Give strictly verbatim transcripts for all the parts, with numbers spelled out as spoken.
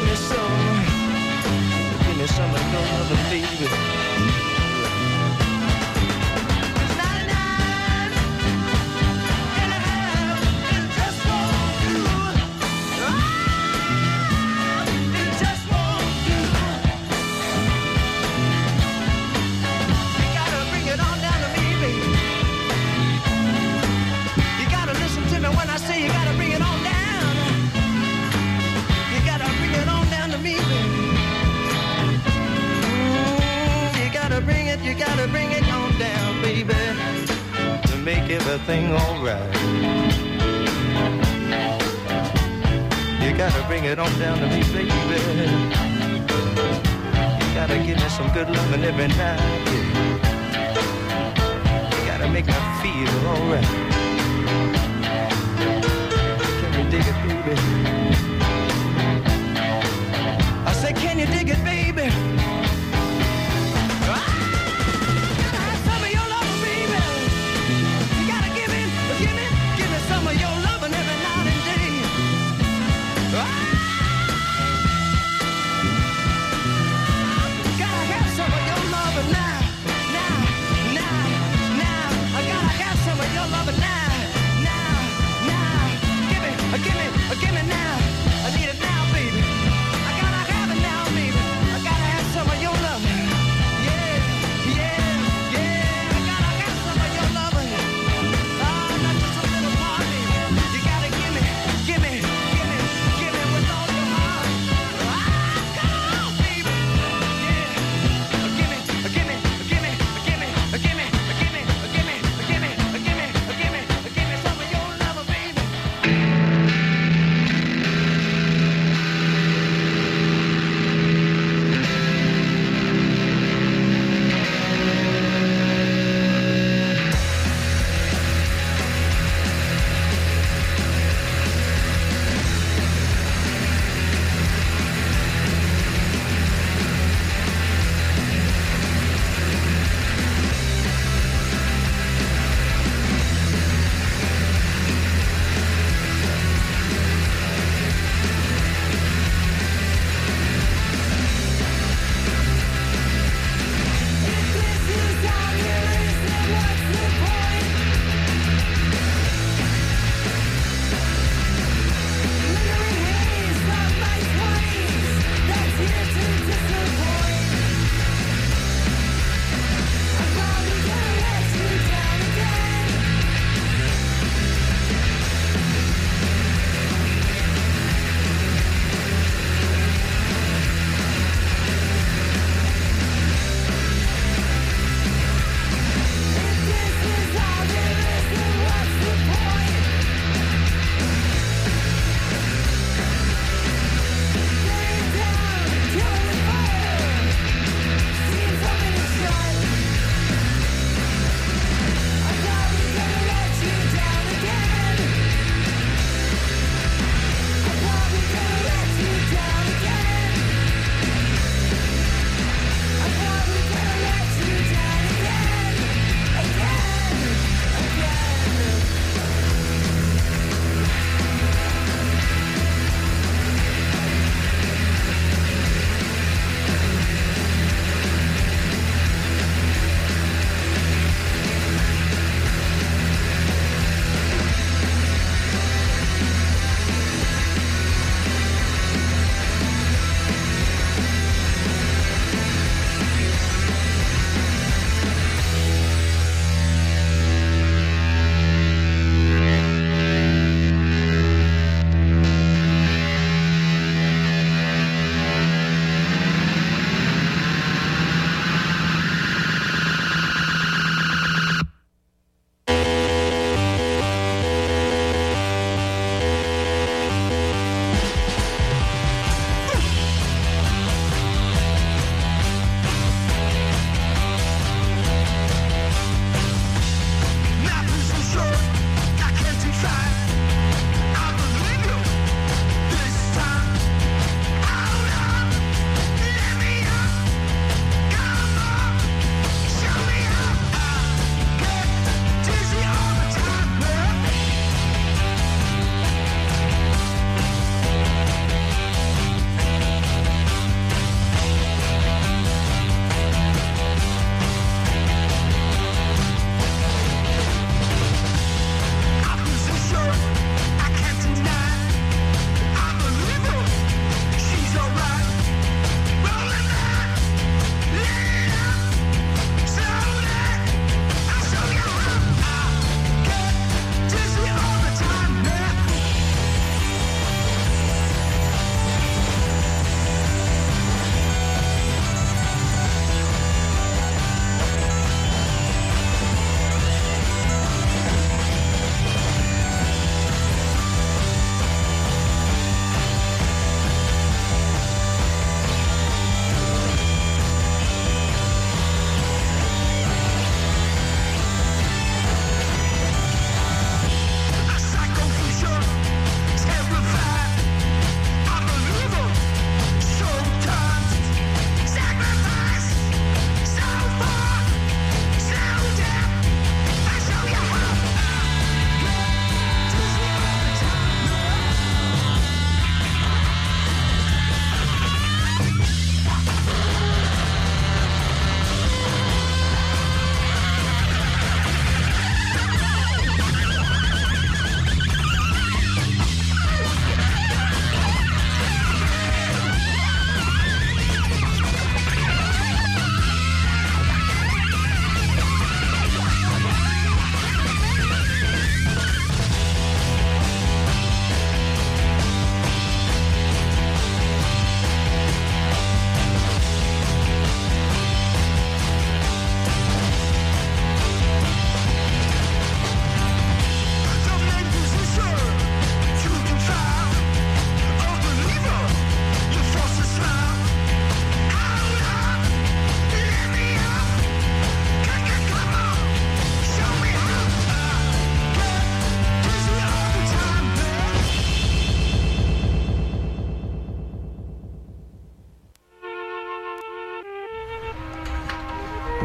me some, give me some of your love, baby. You gotta bring it on down, baby, to make everything alright. You gotta bring it on down to me, baby. You gotta give me some good loving every night, yeah. You gotta make me feel alright. Can you dig it, baby? I said, can you dig it, baby? Give me, give me now.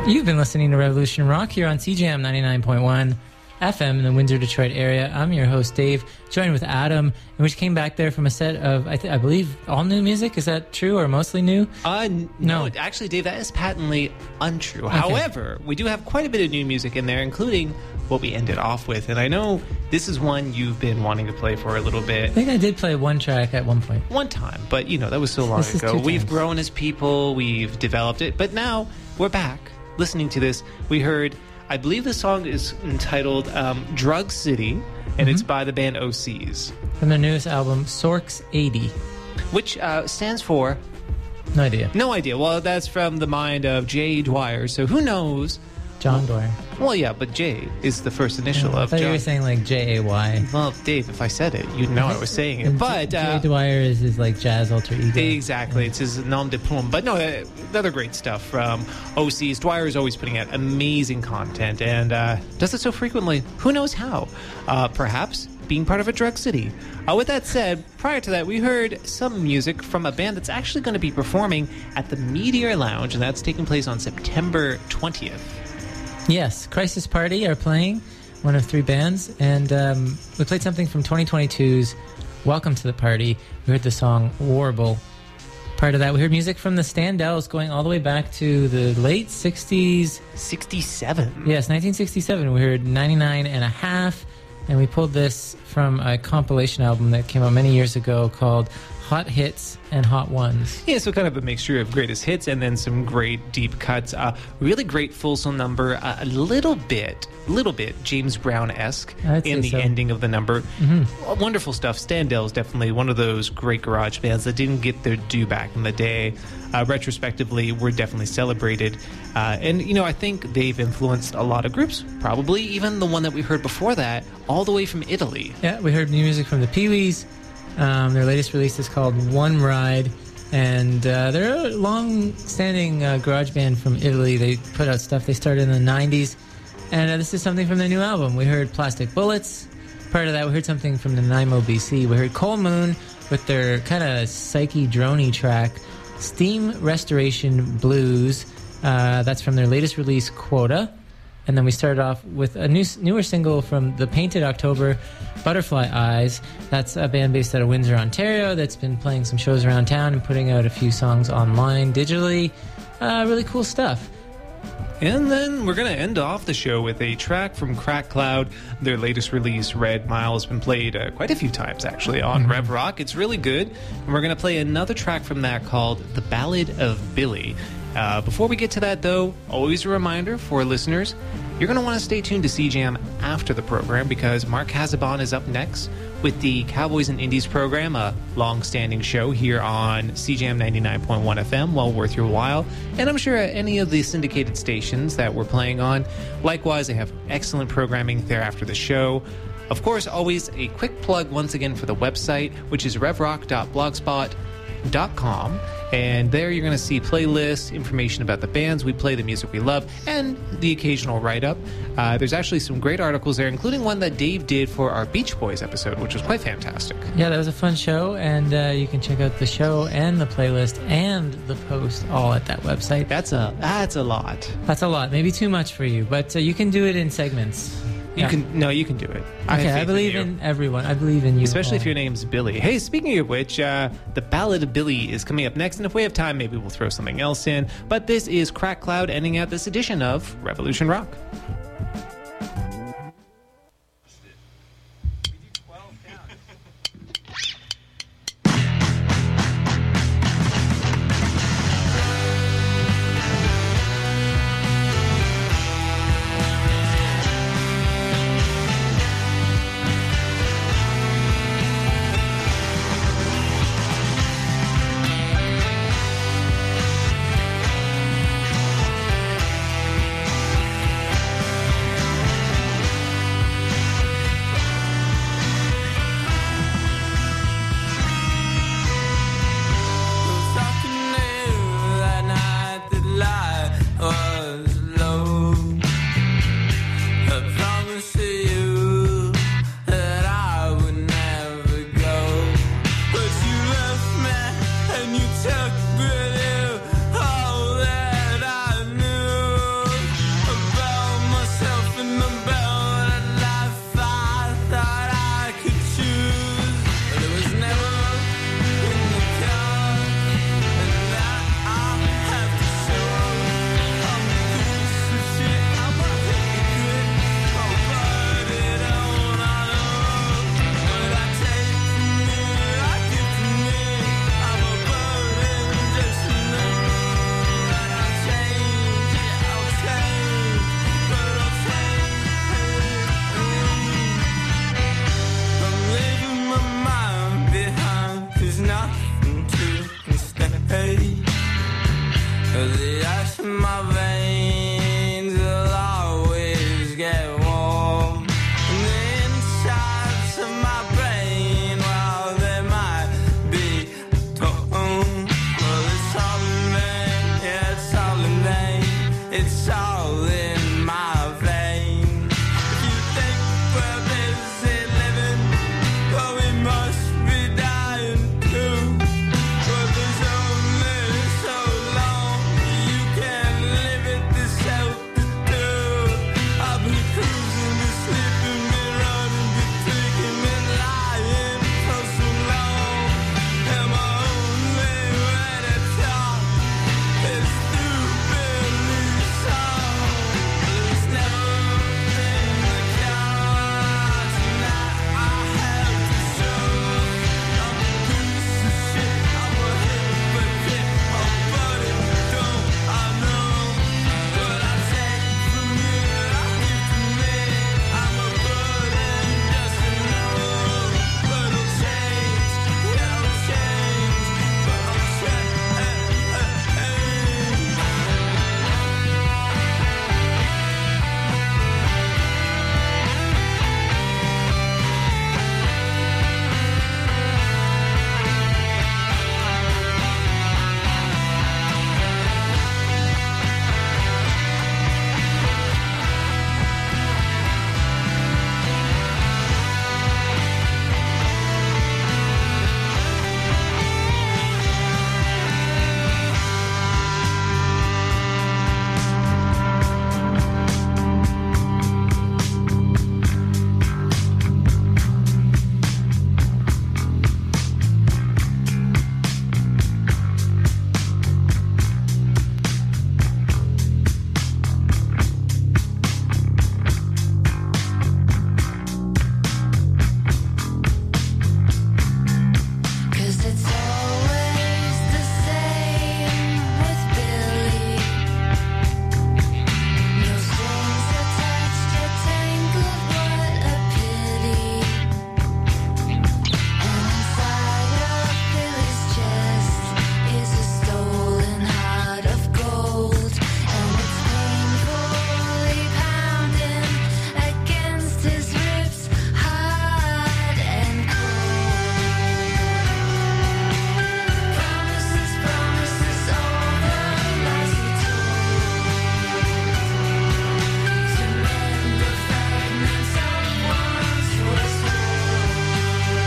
You've been listening to Revolution Rock here on C J M ninety-nine point one F M in the Windsor, Detroit area. I'm your host, Dave, joined with Adam, and we just came back there from a set of, I, th- I believe, all new music. Is that true, or mostly new? Uh, n- no. no, actually, Dave, that is patently untrue. Okay. However, we do have quite a bit of new music in there, including what we ended off with. And I know this is one you've been wanting to play for a little bit. I think I did play one track at one point. One time, but, you know, that was so long this ago. We've grown as people, we've developed it, but now we're back. Listening to this, we heard, I believe the song is entitled um, Drug City, and mm-hmm. it's by the band O Cs. From their newest album, Sorks eighty. Which uh, stands for? No idea. No idea. Well, that's from the mind of J. Dwyer, so who knows? John Dwyer. Well, yeah, but J is the first initial yeah, of John. I thought John. you were saying like J A Y. Well, Dave, if I said it, you'd know I was saying it. But J. uh, J. Dwyer is his like jazz alter ego. Exactly. Yeah. It's his nom de plume. But no, uh, other great stuff from O Cs. Dwyer is always putting out amazing content and uh, does it so frequently. Who knows how? Uh, perhaps being part of a drug city. Uh, with that said, prior to that, we heard some music from a band that's actually going to be performing at the Meteor Lounge, and that's taking place on September twentieth. Yes, Crisis Party are playing, one of three bands, and um, we played something from twenty twenty-two's Welcome to the Party. We heard the song Warble. Part of that, we heard music from the Standells going all the way back to the late sixties. sixty-seven. Yes, nineteen sixty-seven. We heard ninety-nine and a half, and we pulled this from a compilation album that came out many years ago called Hot Hits and Hot Ones. Yeah, so kind of a mixture of greatest hits and then some great deep cuts. Uh, really great fulsome number. Uh, a little bit, little bit James Brown-esque in the so. ending of the number. Mm-hmm. Wonderful stuff. Standell is definitely one of those great garage bands that didn't get their due back in the day. Uh, retrospectively, were definitely celebrated. Uh, and, you know, I think they've influenced a lot of groups. Probably even the one that we heard before that, all the way from Italy. Yeah, we heard new music from the Pee-wees. Um, their latest release is called One Ride, and uh, they're a long-standing uh, garage band from Italy. They put out stuff they started in the nineties, and uh, this is something from their new album. We heard Plastic Bullets. Part of that, we heard something from the Nanaimo B C. We heard Coal Moon with their kind of psyche droney track, Steam Restoration Blues. Uh, that's from their latest release, Quota. And then we started off with a new, newer single from The Painted October, Butterfly Eyes. That's a band based out of Windsor, Ontario, that's been playing some shows around town and putting out a few songs online, digitally. Uh, really cool stuff. And then we're going to end off the show with a track from Crack Cloud. Their latest release, Red Mile, has been played uh, quite a few times, actually, on mm-hmm. Rev Rock. It's really good. And we're going to play another track from that called The Ballad of Billy. Uh, before we get to that, though, always a reminder for listeners, you're going to want to stay tuned to C Jam after the program because Mark Hazabon is up next with the Cowboys and Indies program, a long-standing show here on C Jam ninety-nine point one F M, well worth your while. And I'm sure any of the syndicated stations that we're playing on, likewise, they have excellent programming there after the show. Of course, always a quick plug once again for the website, which is revrock dot blogspot dot com. And there you're going to see playlists, information about the bands we play, the music we love, and the occasional write-up. Uh, there's actually some great articles there, including one that Dave did for our Beach Boys episode, which was quite fantastic. Yeah, that was a fun show, and uh, you can check out the show and the playlist and the post all at that website. That's a that's a lot. That's a lot. Maybe too much for you, but uh, you can do it in segments. You yeah. can no, you can do it. Okay, I, I believe in, in everyone. I believe in you, especially all. if your name's Billy. Hey, speaking of which, uh, the Ballad of Billy is coming up next, and if we have time, maybe we'll throw something else in. But this is Crack Cloud, ending out this edition of Revolution Rock. the ice in my veins will always get warm. And the insides of my brain, well, they might be torn. Well, it's all in vain, yeah, it's all in vain. It's all in my veins. If you think we're busy living, well, we must be dying too. But there's only so long you can live it this altitude. I've been cruising, been sleeping, been running, been thinking, been lying for so long. And my only way to talk is through Billy's song. There's never been the cards, and now I have to show. I'm a piece of shit, I'm a hypocrite, oh, but it don't I know what I take from you, I give to me. I'm a burden, just to know. But I'll change, yeah, I'll change, but I'll change. Cause it's always the same with Billy. No strings attached, you're tangled, what a pity. And inside of Billy's chest is a stolen heart of gold. And it's painfully pounding against his ribs, hard and cold. Promises, promises, all the lies he told. To mend the fragments of once was whole.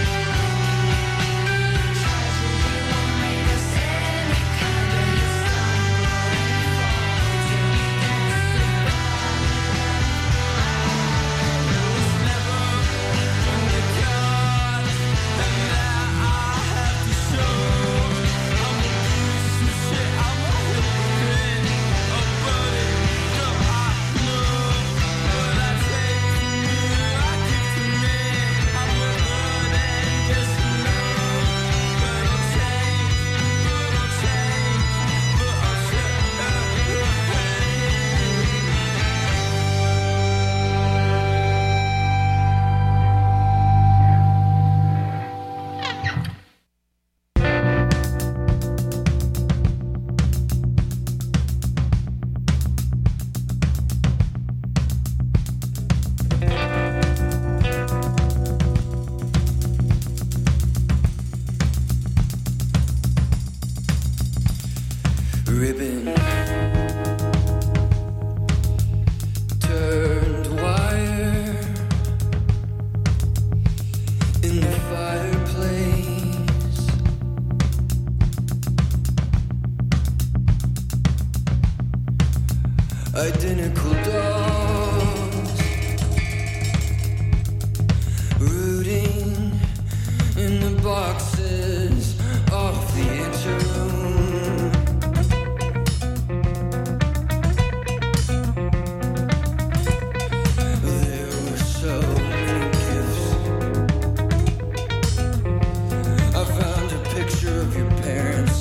Tragedy won't make us any kinder. You stumble and fall till that's the It's never in the cards, and now I have to show. I'm a piece of shit, I'm a hypocrite, oh, but it don't I know what I take from you, I give to me. I'm a burden, just to know. But I'll change, but I'll change, but I'll ribbon turned wire in the fireplace. Identical dolls rooting in the boxes off the anteroom. There were so many gifts. I found a picture of your parents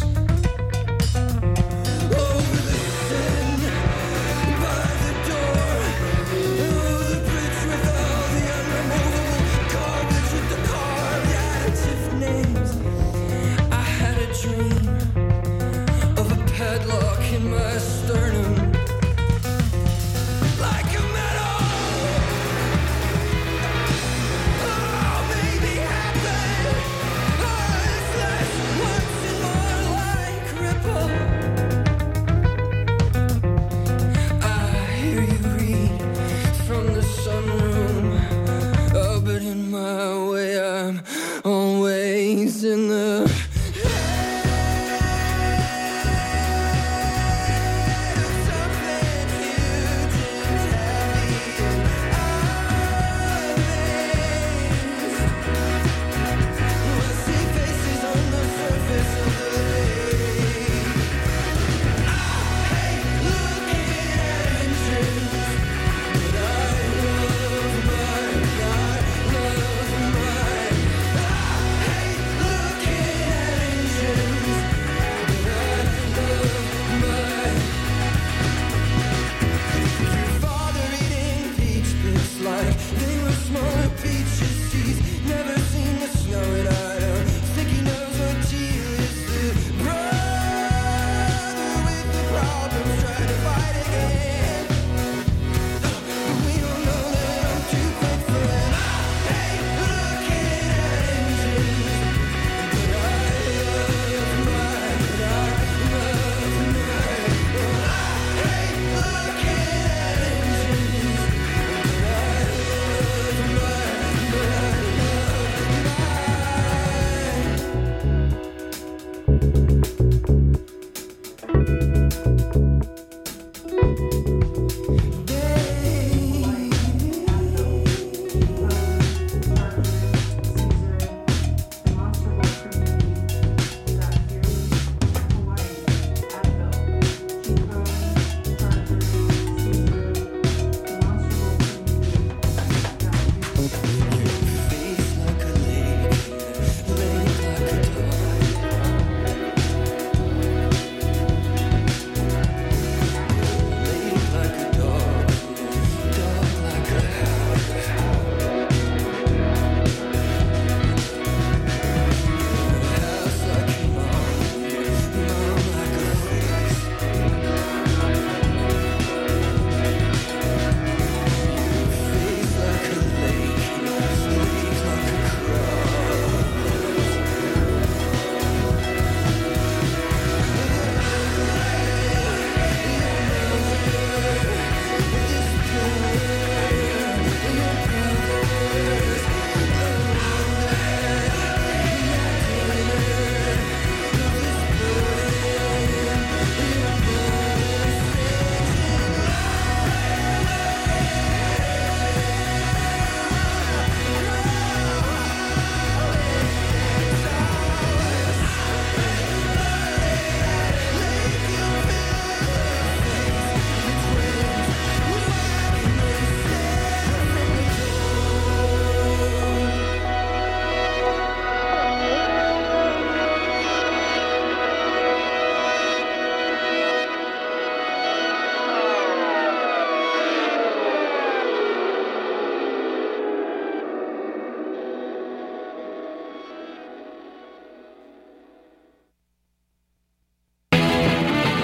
over the sin by the door. Oh, the bridge with all the unremovable garbage with the carved additive names. Bye.